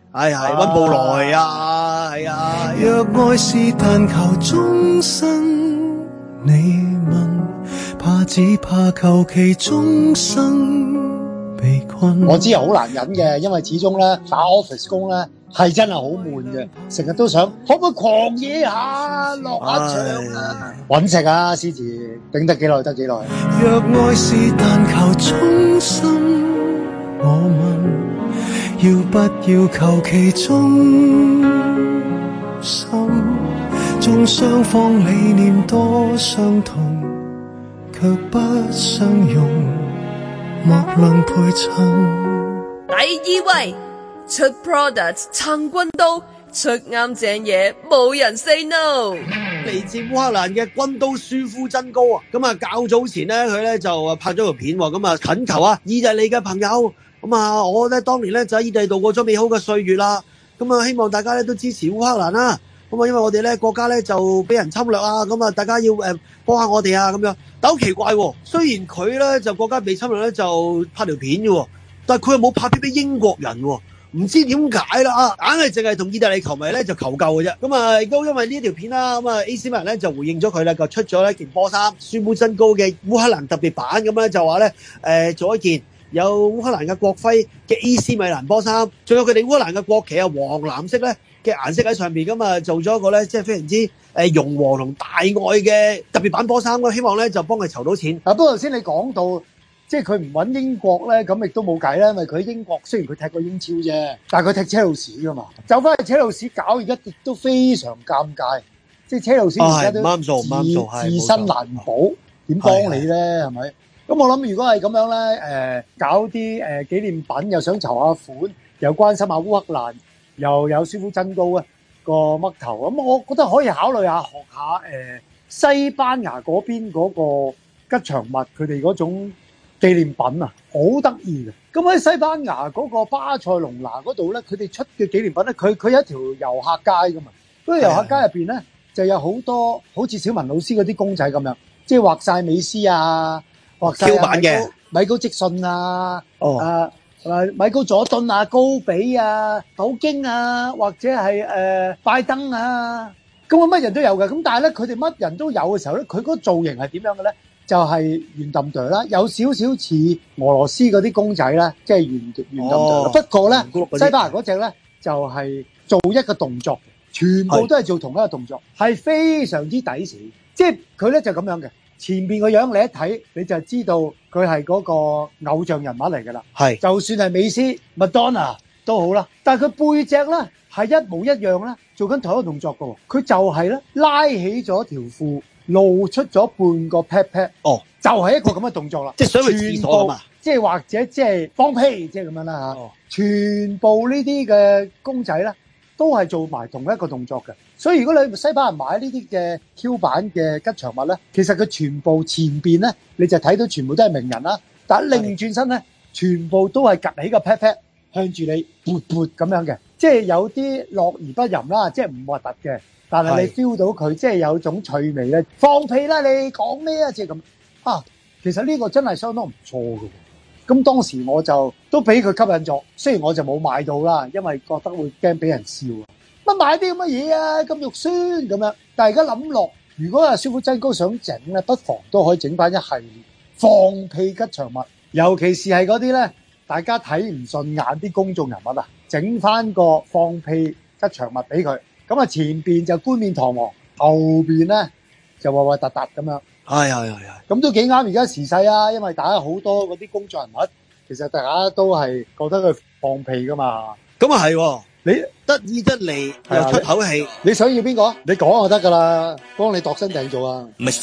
係係溫布萊啊，係啊。 若愛是但求終生，你問怕只怕求其終生被困。 我知係好難忍嘅，因為始終咧打 office 工咧係真係好悶嘅，成日都想可唔可以狂野下落下場啊，揾食啊，獅子頂得幾耐得幾耐。 若愛是但求終生，我問要不要求其終生，縱雙方理念多相同，卻不相容，莫論配襯。 第二位出 product 撐軍刀，出啱正嘢，冇人 say no。 嚟自烏克蘭嘅軍刀舒夫真高啊！咁啊較早前咧，佢咧就拍咗條片喎，咁啊懇求啊意大利嘅朋友，咁啊我咧當年咧就喺意大利度過咗美好嘅歲月啦，咁啊希望大家咧都支持烏克蘭啦。咁啊因為我哋咧國家咧就俾人侵略啊，咁啊大家要誒幫下我哋啊咁樣。但好奇怪喎，雖然佢咧就國家被侵略咧就拍條片嘅，但係佢又冇拍片俾英國人喎。唔知點解啦啊，硬係淨係同意大利球迷咧就求救嘅啫。咁啊，亦都因為呢條片啦，咁啊 A C 米蘭咧就回應咗佢啦，就出咗呢件波衫，舒夫真高嘅烏克蘭特別版咁咧，就話咧誒做一件有烏克蘭嘅國徽嘅 A C 米蘭波衫，仲有佢哋烏克蘭嘅國旗啊黃藍色咧嘅顏色喺上邊，咁啊做咗一個咧即係非常之誒融和同大愛嘅特別版波衫咯，希望咧就幫佢籌到錢。 啊，不過頭先你講到。即係佢唔揾英國咧，咁亦都冇計啦，因為佢喺英國雖然佢踢過英超啫，但係佢踢車路士噶嘛，走翻去車路士搞而家亦都非常尷尬。即係車路士而家都自自身難保，點幫你咧？係咪？咁我諗如果係咁樣咧，誒、呃、搞啲誒、呃、紀念品，又想籌下款，又關心下烏克蘭，又有舒夫真高啊個嘜頭，咁我覺得可以考慮下學下誒、呃、西班牙嗰邊嗰個吉祥物，佢哋嗰種。紀念品啊，好得意嘅。咁喺西班牙嗰個巴塞隆拿嗰度咧，佢哋出嘅紀念品咧，佢佢有一條遊客街噶嘛。嗰個遊客街入邊咧，就有好多好似小文老師嗰啲公仔咁樣，即係畫晒美斯啊，畫晒版嘅米高積遜啊， 哦， 啊米高佐敦啊，高比啊，普京啊，或者係誒、呃、拜登啊，咁啊乜人都有嘅。咁但係咧，佢哋乜人都有嘅時候咧，佢嗰個造型係點樣嘅咧？就係圓揼哚啦，有少少似俄羅斯嗰啲公仔啦，即係圓圓揼哚。不過咧，西班牙嗰隻咧就係做一個動作，全部都係做同一個動作，係非常之抵死。即係佢咧就咁樣嘅，前邊個樣你一睇你就知道佢係嗰個偶像人物嚟㗎啦。係，就算係美斯、麥當娜都好啦，但係佢背脊咧係一模一樣啦，做緊同一個動作㗎喎。佢就係咧拉起咗條褲。露出咗半個 pat pat，哦，就係一個咁嘅動作啦，即係想去廁所啊嘛，即係或者即係放屁，即係咁樣啦嚇。哦，全部呢啲嘅公仔咧，都係做埋同一個動作嘅。所以如果你西班牙買呢啲嘅 Q 版嘅吉祥物咧，其實佢全部前邊咧，你就睇到全部都係名人啦，但係擰轉身咧，全部都係趌起個 pat pat 向住你撥撥咁樣嘅，即係有啲樂而不淫啦，即係唔核突嘅。但係你 feel 到佢即係有種趣味咧，放屁啦！你講咩啊？即係咁啊！其實呢個真係相當唔錯嘅。咁當時我就都俾佢吸引咗，雖然我就冇買到啦，因為覺得會驚俾人笑啊！乜買啲咁嘅嘢啊？咁肉酸咁樣。但係而家諗落，如果阿舒夫真高想整咧，不妨都可以整翻一系列放屁吉祥物，尤其是係嗰啲咧，大家睇唔順眼啲公眾人物啊，整翻個放屁吉祥物俾佢。咁啊，前邊就冠冕堂皇，後邊咧就核核突突咁樣。係係係係。咁都幾啱而家時勢啊，因為大家好多嗰啲公眾人物，其實大家都係覺得佢放屁噶嘛。咁啊係，你得意得嚟又出口氣。你想要邊個？你講就得噶啦，幫你度身訂做啊。Mister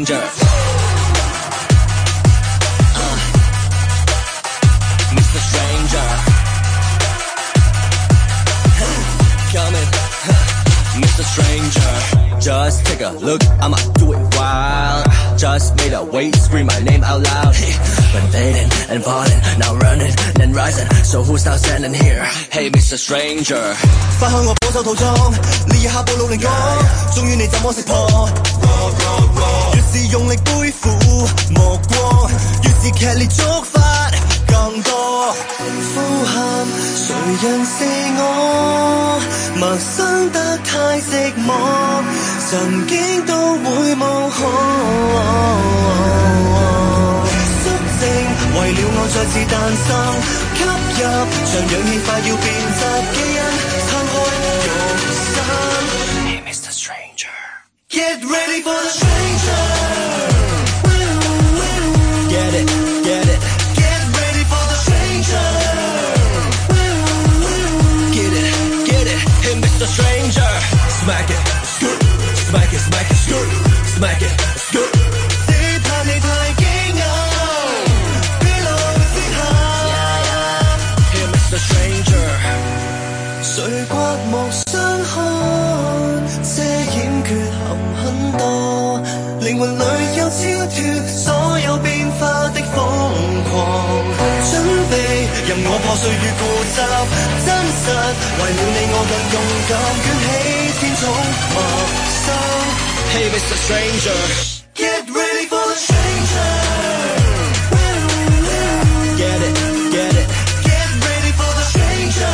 Stranger。Mister Stranger。Mister Stranger, just take a look, I'ma do it wild. Just made a wave, scream my name out loud. Been fading and falling, now running, then rising. So who's now standing here? Hey, Mister Stranger. 翻向我保守途中，呢一刻暴露靈光，終於你怎麼識破？越是用力背負目光，越是劇烈觸發。 更多。呼喊誰人是我？陌生得太寂寞，曾經都會無可。肅靜為了我再次誕生，吸入像氧氣快要變質基因，撐開肉身。Hey Mister Stranger, get ready for the stranger.Get it, get it, get ready for the stranger. Get it, get it, hey Mister Stranger. Smack it, scoot, smack it, smack it, scoot, smack it, scoot. 只怕你太驚訝，別來接下。Hey Mister Stranger. 誰刮目相看，遮掩缺陷很多，靈魂裏有超脫所有變化的瘋狂，準備任我破碎與固執，真實為了你我更勇敢，捲起天塚陌生。Hey Mister Stranger, get ready for the stranger. Get it, get it, get ready for the stranger.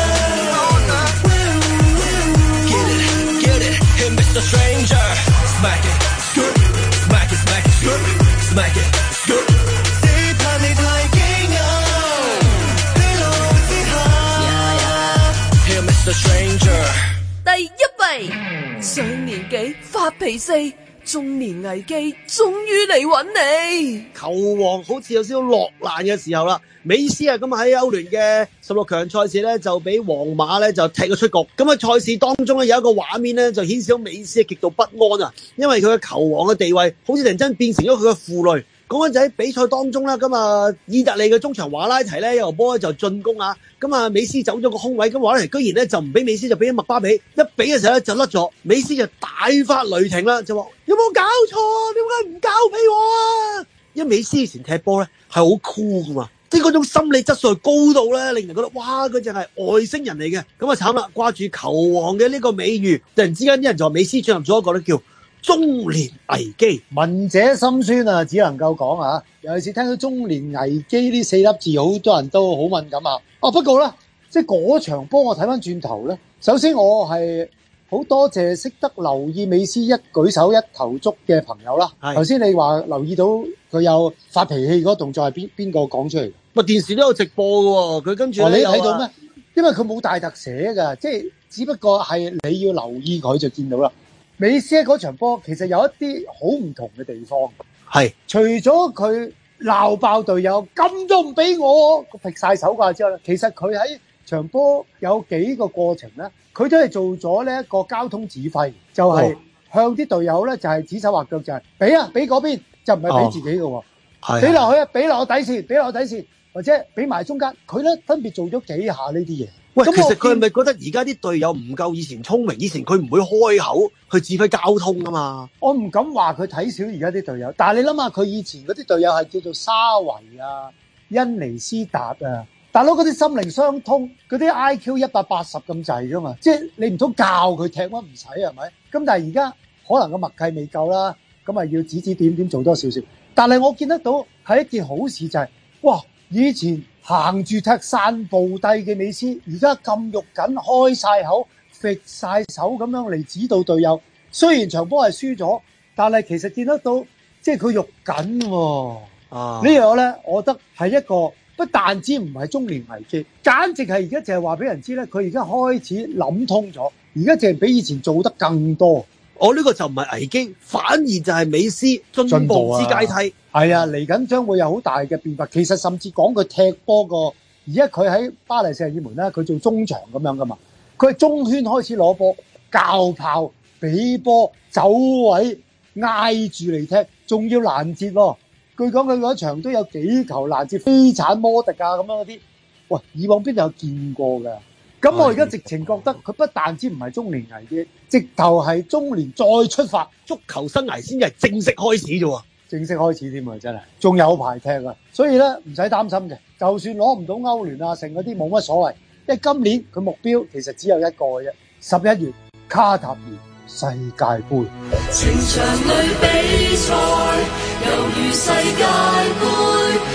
Get it, get it, hey Mister Stranger. Smack it, scoot, smack it, smack it, scoot, smack it, scoot. 只怕你太驚訝，披露之下。Here Mister Stranger。 第一位，上年紀發脾氣，中年危機終於嚟揾你。 球王好似有少少落難嘅時候啦，美斯啊咁喺歐聯嘅十六強賽事咧就俾皇馬咧就踢咗出局。咁喺賽事當中咧有一個畫面咧就顯示到美斯極度不安啊，因為佢嘅球王嘅地位好似突然間變成咗佢嘅負累。講緊就喺比賽當中啦，咁啊意大利嘅中場華拉提咧有波咧就進攻啊，咁啊美斯走咗個空位，咁華拉提居然咧就唔俾美斯，就俾咗麥巴比，一俾嘅時候咧就甩咗，美斯就大發雷霆啦，就話有冇搞錯啊？點解唔交俾我啊？因為美斯以前踢波咧係好酷噶嘛，即係嗰種心理質素高到咧令人覺得哇佢就係外星人嚟嘅。咁啊慘啦，掛住球王嘅呢個美譽，突然之間啲人就話美斯進入咗一個咧叫中年危機， 聞者心酸啊，只能夠講啊，尤其是聽到中年危機呢四粒字，好多人都好敏感啊。哦，不過咧，即係嗰場波我睇翻轉頭咧，首先我係好多謝識得留意美斯一舉手一投足嘅朋友啦。頭先你話留意到佢有發脾氣嗰個動作係邊邊個講出嚟？ 咪電視都有直播嘅喎，佢跟住哦，你睇到咩？因為佢冇大特寫㗎，即係只不過係你要留意佢就見到啦。美斯喺嗰場波其實有一啲好唔同嘅地方， 係除咗佢鬧爆隊友咁都唔俾我劈晒手架之後咧，其實佢喺場波有幾個過程咧，佢都係做咗呢一個交通指揮，就係、是、向啲隊友咧就係指手畫腳，就係俾啊俾嗰邊，就唔係俾自己嘅喎，俾落去啊俾落底線，俾落底線，或者俾埋中間，佢咧分別做咗幾下呢啲嘢。 喂，其實佢係咪覺得而家啲隊友唔夠以前聰明？以前佢唔會開口去指揮交通啊嘛。 我唔敢話佢睇小而家啲隊友，但係你諗下佢以前嗰啲隊友係叫做沙維啊、恩尼斯達啊，大佬嗰啲心靈相通，嗰啲 I Q 一百八十咁滯噶嘛，即係你唔通教佢踢乜唔使係咪？咁但係而家可能個默契未夠啦，咁啊要指指點點做多少少。但係我見得到係一件好事就係、是，哇！以前行住踢散步低嘅美斯，而家咁肉緊，開晒口，揈晒手咁樣嚟指導隊友。雖然場波係輸咗，但係其實見得到，即係佢肉緊喎。啊，呢樣咧，我覺得係一個不但止唔係中年危機，簡直係而家淨係話俾人知咧，佢而家開始諗通咗，而家淨係比以前做得更多。 我呢、哦這個就唔係危機，反而就係美斯進步之階梯。 係啊，嚟緊將會有好大嘅變化。其實甚至講佢踢波個，而家佢喺巴黎聖日耳門咧，佢做中場咁樣噶嘛。佢係中圈開始攞波，教炮、俾波、走位、挨住嚟踢，仲要攔截喎。據講佢嗰場都有幾球攔截飛鏟摩迪啊咁樣嗰啲。喂，以往邊度有見過㗎？咁我而家直情覺得佢不但止唔係中年危機，直頭係中年再出發， 足球生涯先係正式開始啫喎， 正式開始添啊！真係，仲有排踢啊！所以咧唔使擔心嘅，就算攞唔到歐聯啊，剩嗰啲冇乜所謂，因為今年佢目標其實只有一個嘅啫，十一月卡塔爾世界盃。 情場裏比賽，猶如世界盃。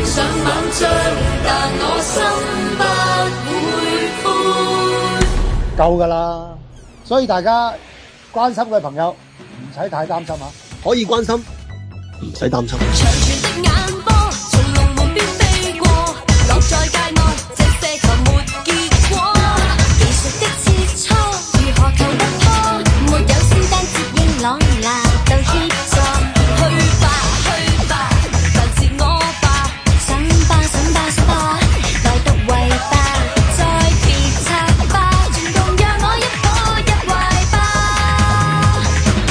上萬丈，但我心不會灰。 夠㗎啦，所以大家關心嘅朋友唔使太擔心啊， 可以關心，唔使擔心。 長存的眼波，從龍門邊飛過，落在界內，這些球沒結果。技術的切磋，如何投得多？沒有仙丹接應朗拿就協助。去吧去吧，就自我吧，想吧想吧想吧，來突圍吧，再鐵擦吧，傳動讓我一火一壞吧。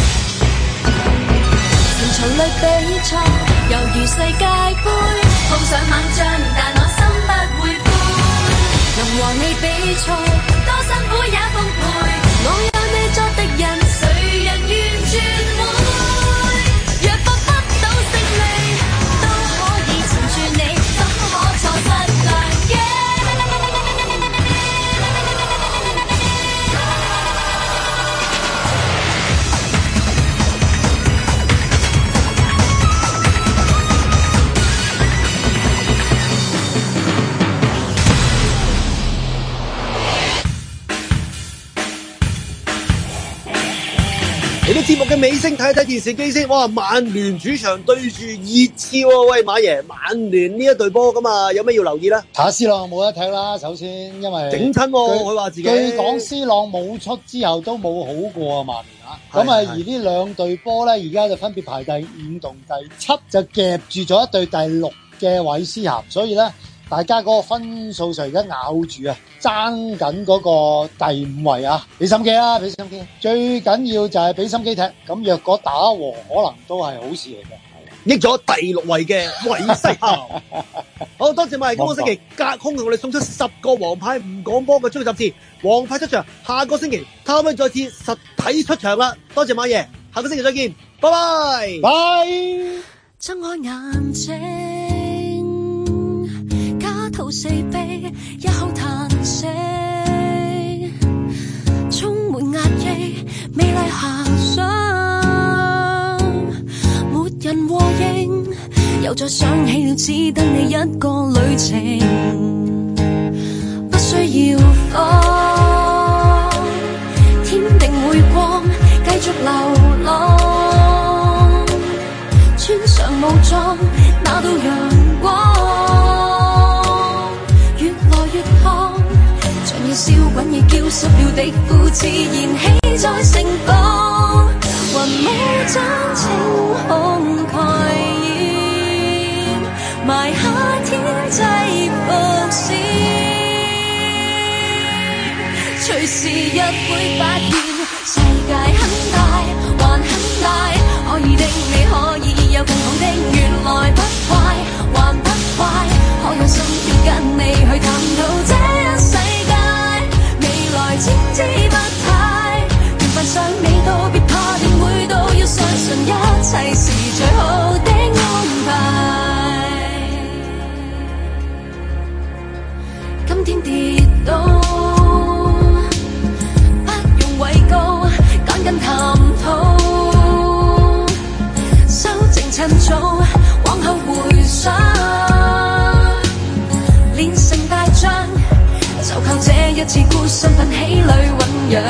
前場裏比賽，猶如世界盃，碰上萬丈，但我心不會灰。能和你比賽，多辛苦也奉陪。我有你作敵人，誰人願轉會？若博不到勝利，都可以纏住你，怎可錯失良機？ 嚟到節目嘅尾聲，睇一睇電視機先。哇！曼聯主場對住熱刺喎，喂，馬爺，曼聯呢一隊波咁啊，有咩要留意咧？ 查斯朗冇得踢啦，首先因為整親喎，佢話自己。 據講斯朗冇出之後都冇好過啊，曼聯啊。咁啊，而呢兩隊波咧，而家就分別排第五同第七，就夾住咗一隊第六嘅韋斯咸，所以咧。大家嗰個分數上而家咬住啊，爭緊嗰個第五位啊！俾心機啦，俾心機。最緊要就係俾心機踢，咁若果打和可能都係好事嚟嘅， 益咗第六位嘅韋斯咸。好多謝馬爺，今個星期隔空同我哋送出十個黃牌唔講波嘅足球雜誌，黃牌出場，下個星期他們再次實體出場啦！多謝馬爺，下個星期再見，拜拜， 拜。 睜開眼睛。吐四悲，一口嘆息，充滿壓抑，美麗遐想，沒人和應，又再想起了只得你一個旅程，不需要慌，天定會光，繼續流浪，穿上武裝，拿到陽光。要燒滾已焦濕了的褲子燃起在城堡，雲霧將晴空蓋掩，埋下天際伏線，隨時日會發現世界很大還很大，可以的你可以有更好的，原來不壞還不壞，可有心跳跟你去探討這一世界。千姿百態，緣分尚未到，別怕定會到，要相信一切是最好的安排。今天跌倒，不用畏高，趕緊探討，修正趁早，往後回想，練成大將。就靠這一次孤身奮起裏醞釀，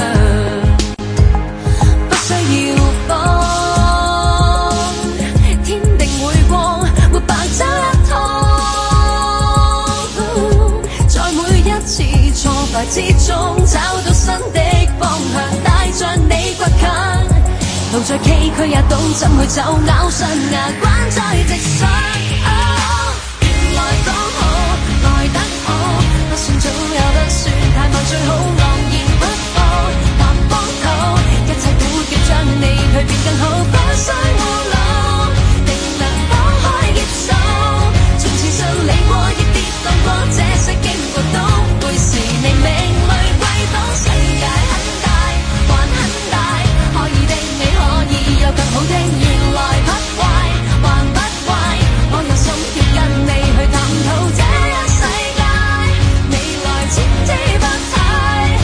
不需要慌，天定會光，沒白走一趟。在每一次挫敗之中，找到新的方向，帶着你倔強。路再崎嶇也懂怎去走，咬上牙關再直上。哦，原來剛好來得好。不算早也不算太慢，最好昂然不放，還幫頭，一切都叫將你去變更好，不需護路，定能放開結束。從前順利過，亦跌宕過，這些經過都會是你命裏歸檔。世界很大，還很大，可以的你可以有更好的，原來不壞，還不壞，我有心要跟你去探討這一世界。千姿百態，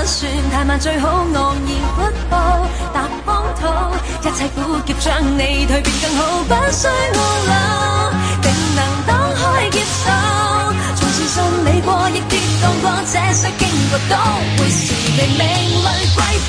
算太慢，最好昂然闊步踏荒土，一切苦澀將你蛻變更好，不需懊惱，定能當開劫手。從前順利過，亦跌宕過，這些經過都會是你命裏貴婦。